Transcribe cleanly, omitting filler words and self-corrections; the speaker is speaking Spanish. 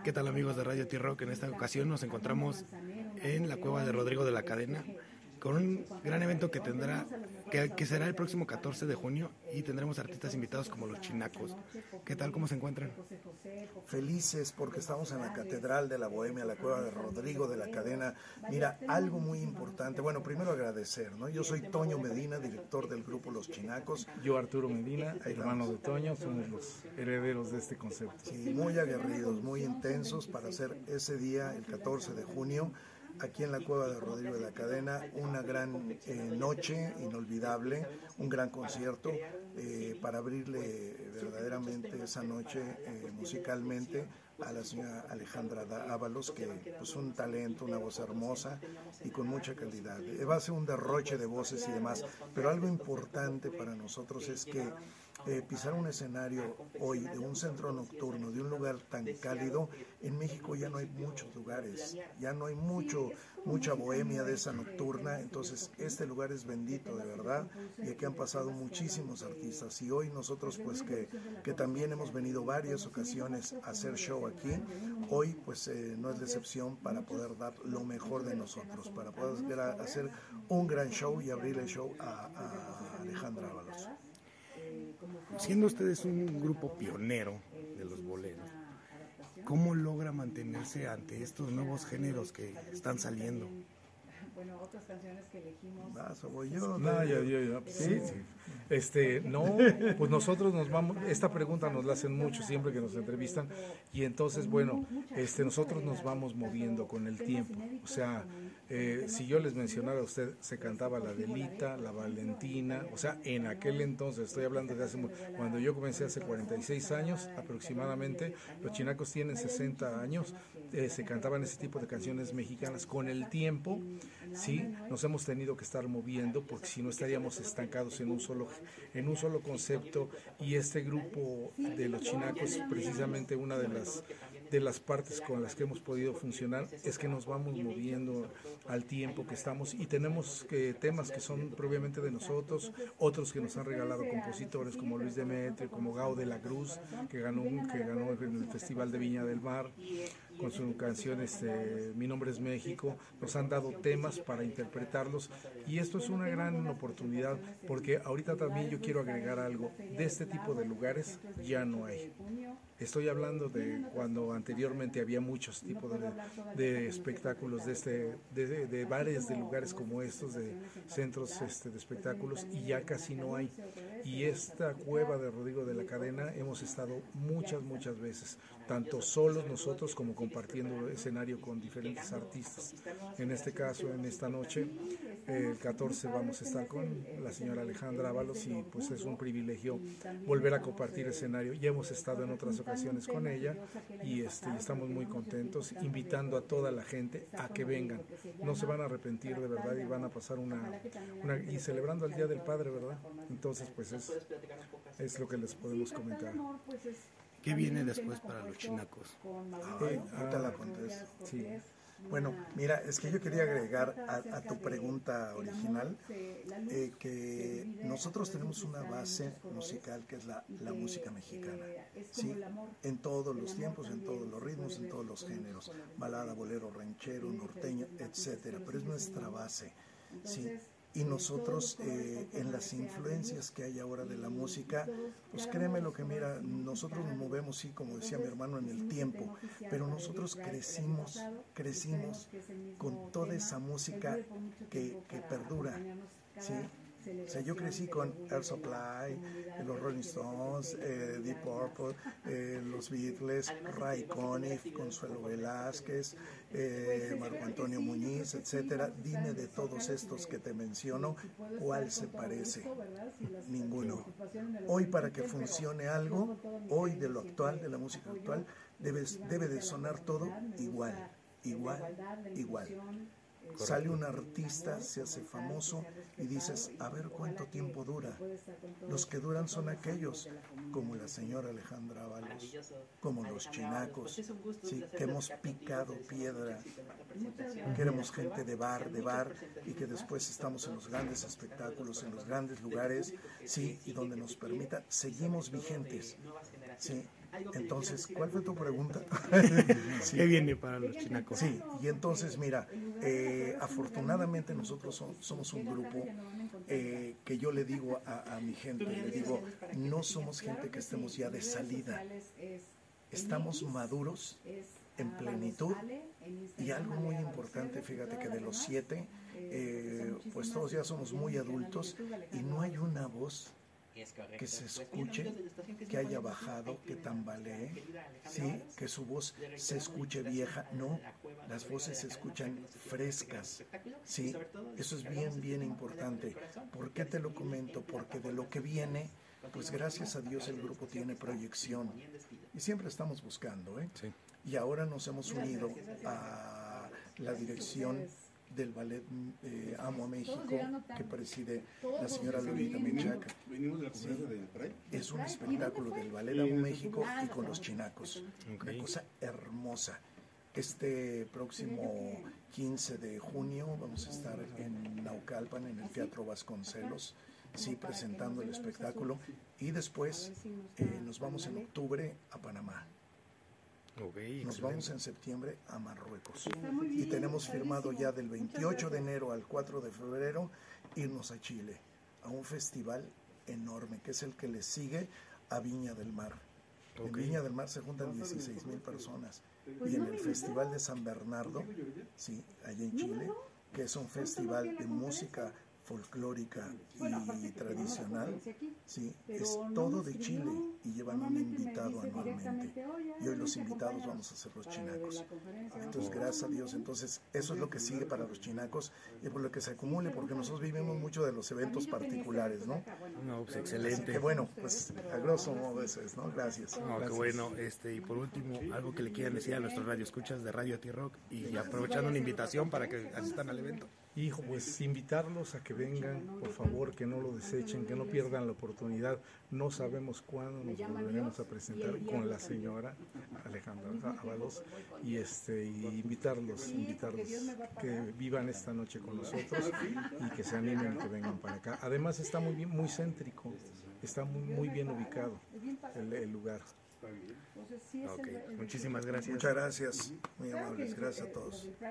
¿Qué tal, amigos de Radio T-Rock? En esta ocasión nos encontramos en la cueva de Rodrigo de la Cadena con un gran evento que será el próximo 14 de junio y tendremos artistas invitados como los Chinacos. ¿Qué tal? ¿Cómo se encuentran? Felices porque estamos en la Catedral de la Bohemia, la cueva de Rodrigo de la Cadena. Mira, algo muy importante, bueno, primero agradecer, ¿no? Yo soy Toño Medina, director del grupo Los Chinacos. Yo, Arturo Medina, hermano de Toño, somos los herederos de este concepto. Sí, muy aguerridos, muy intensos para hacer ese día, el 14 de junio, aquí en la cueva de Rodrigo de la Cadena, una gran noche inolvidable, un gran concierto para abrirle verdaderamente esa noche musicalmente a la señora Alejandra Ábalos, que pues un talento, una voz hermosa y con mucha calidad. Va a ser un derroche de voces y demás, pero algo importante para nosotros es que pisar un escenario hoy de un centro nocturno, de un lugar tan cálido, en México ya no hay muchos lugares, ya no hay mucha bohemia de esa nocturna, entonces este lugar es bendito de verdad y aquí han pasado muchísimos artistas y hoy nosotros pues que también hemos venido varias ocasiones a hacer show aquí, hoy pues no es la excepción para poder dar lo mejor de nosotros, para poder hacer un gran show y abrir el show a Alejandra Ábalos. Siendo ustedes un grupo pionero de los boleros, ¿cómo logra mantenerse ante estos nuevos géneros que están saliendo? Bueno, otras canciones que elegimos. Voy yo. No, yo. Sí. No, pues nosotros nos vamos, esta pregunta nos la hacen mucho siempre que nos entrevistan y entonces, bueno, nosotros nos vamos moviendo con el tiempo. O sea, si yo les mencionara a usted, se cantaba la Delita, la Valentina, o sea, en aquel entonces, estoy hablando de cuando yo comencé hace 46 años aproximadamente, los Chinacos tienen 60 años, se cantaban ese tipo de canciones mexicanas. Con el tiempo, sí, nos hemos tenido que estar moviendo porque si no estaríamos estancados en un solo concepto, y este grupo de los Chinacos, precisamente una de las partes con las que hemos podido funcionar es que nos vamos moviendo al tiempo que estamos y tenemos temas que son propiamente de nosotros, otros que nos han regalado compositores como Luis Demetrio, como Gao de la Cruz, que ganó en el Festival de Viña del Mar con su canción Mi Nombre es México. Nos han dado temas para interpretarlos y esto es una gran oportunidad porque ahorita también yo quiero agregar algo, de este tipo de lugares ya no hay. Estoy hablando de cuando anteriormente había muchos tipos de espectáculos de bares, de lugares como estos, de centros de espectáculos, y ya casi no hay. Y esta cueva de Rodrigo de la Cadena hemos estado muchas veces, tanto solos nosotros como compartiendo escenario con diferentes artistas. En este caso, en esta noche, el 14 vamos a estar con la señora Alejandra Ábalos y pues es un privilegio volver a compartir escenario. Ya hemos estado en otras ocasiones con ella y estamos muy contentos, invitando a toda la gente a que vengan. No se van a arrepentir de verdad y van a pasar y celebrando el Día del Padre, ¿verdad? Entonces pues es lo que les podemos comentar. ¿Qué viene después para los Chinacos? Ahorita la contesto. Sí. Bueno, mira, es que yo quería agregar a tu pregunta original que nosotros tenemos una base musical que es la música mexicana, ¿sí? En todos los tiempos, en todos los ritmos, en todos los géneros, balada, bolero, ranchero, norteño, etcétera, pero es nuestra base, ¿sí? Y nosotros en las influencias que hay ahora de la música, pues créeme lo que mira, nosotros nos movemos, sí, como decía mi hermano, en el tiempo, pero nosotros crecimos con toda esa música que perdura, ¿sí? O sea, yo crecí con Air Supply, los Rolling Stones, Deep Purple, los Beatles, Ray Conniff, Consuelo Velázquez, Marco Antonio Muñiz, etcétera. Dime de todos estos que te menciono, ¿cuál se parece? Ninguno. Hoy para que funcione algo, hoy de lo actual, de la música actual, debe de sonar todo igual. Sale un artista, se hace famoso y dices, a ver cuánto tiempo dura. Los que duran son aquellos, como la señora Alejandra Ábalos, como los Chinacos, ¿sí? Que hemos picado piedra, que éramos gente de bar, y que después estamos en los grandes espectáculos, en los grandes lugares, sí, y donde nos permita, seguimos vigentes, sí. Entonces, ¿cuál fue tu pregunta? ¿Qué viene para los chinacos? Sí, y entonces, mira, afortunadamente nosotros somos un grupo que yo le digo a mi gente, le digo, no somos gente que estemos ya de salida, estamos maduros, en plenitud, y algo muy importante, fíjate que de los 7, pues todos ya somos muy adultos y no hay una voz que se escuche, que haya bajado, que tambalee, ¿sí? Que su voz se escuche vieja. No, las voces se escuchan frescas, ¿sí? Eso es bien, bien importante. ¿Por qué te lo comento? Porque de lo que viene, pues gracias a Dios el grupo tiene proyección y siempre estamos buscando, ¿eh? Sí. Y ahora nos hemos unido a la dirección del ballet Amo a México, que preside la señora Lolita Menchaca. Sí, es un espectáculo del ballet Amo México y con los chinacos. Una cosa hermosa. Este próximo 15 de junio vamos a estar en Naucalpan, en el Teatro Vasconcelos, sí, presentando el espectáculo. Y después nos vamos en octubre a Panamá. Nos vamos en septiembre a Marruecos y tenemos firmado ya del 28 de enero al 4 de febrero irnos a Chile, a un festival enorme que es el que le sigue a Viña del Mar. En Viña del Mar se juntan 16,000 personas y en el Festival de San Bernardo, sí, allá en Chile, que es un festival de música folclórica y tradicional, sí, es todo de Chile y llevan un invitado anualmente. Y hoy los invitados vamos a ser los chinacos. Entonces, gracias a Dios. Entonces, eso es lo que sigue para los chinacos y por lo que se acumule, porque nosotros vivimos mucho de los eventos particulares, ¿no? No, pues excelente. Que bueno, pues a grosso modo eso es, ¿no? Gracias. No, qué bueno. Y por último, algo que le quieran decir a nuestros radioescuchas de Radio T-Rock y aprovechando una invitación para que asistan al evento. Hijo, pues invitarlos a que vengan, por favor, que no lo desechen, que no pierdan la oportunidad. No sabemos cuándo nos volveremos a presentar con la señora Alejandra Ábalos y invitarlos que vivan esta noche con nosotros y que se animen y que vengan para acá. Además está muy bien, muy céntrico, está muy bien ubicado el lugar. Okay. Muchísimas gracias. Muchas gracias, muy amables, gracias a todos.